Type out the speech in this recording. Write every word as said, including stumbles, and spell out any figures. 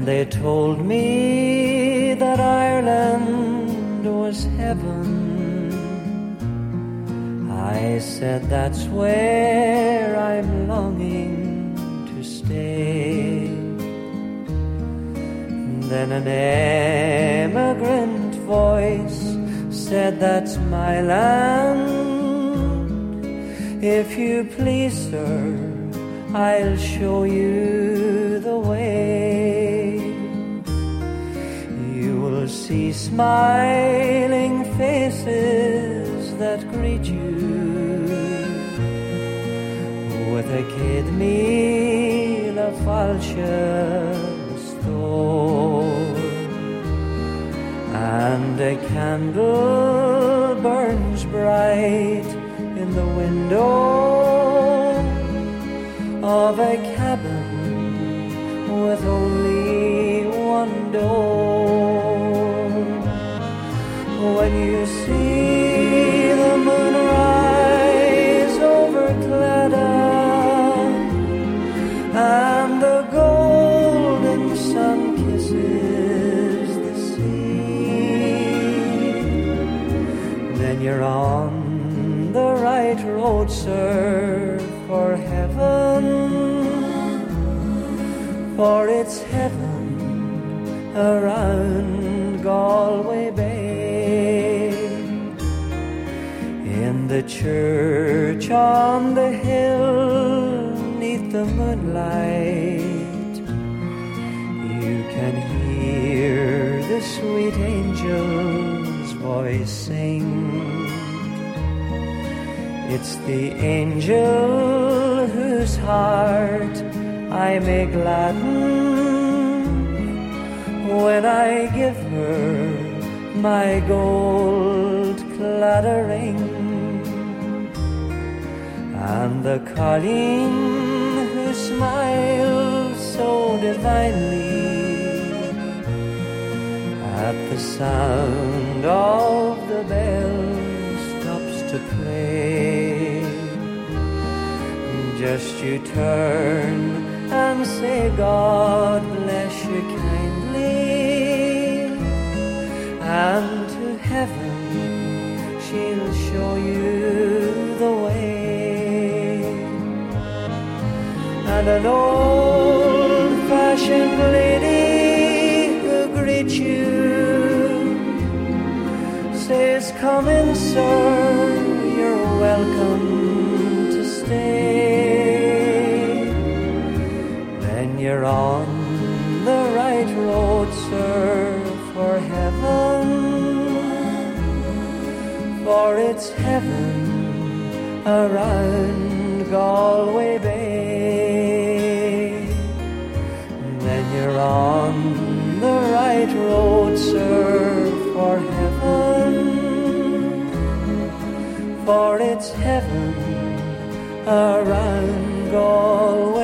They told me that Ireland was heaven. I said that's where I'm longing to stay. Then an emigrant voice said that's my land. If you please, sir, I'll show you the way. You will see smiling faces that greet you with a kid meal of falchions store, and a candle burns bright in the window of a cabin with only one door. When you see the moon rise over Claddagh and the golden sun kisses the sea, then you're on the right road, sir, for heaven, for it's heaven around Galway Bay. In the church on the hill, neath the moonlight, you can hear the sweet angel's voice sing. It's the angel whose heart I may gladden when I give her my gold clattering. And the colleen who smiles so divinely at the sound of the bell stops to pray. Just you turn and say, God bless you kindly, and to heaven she'll show you the way. And an old-fashioned lady who greets you says, come in, sir, you're welcome to stay. Then you're on the right road, sir, for heaven, for it's heaven around Galway Bay. Then you're on the right road, sir, for heaven, for it's heaven around Galway.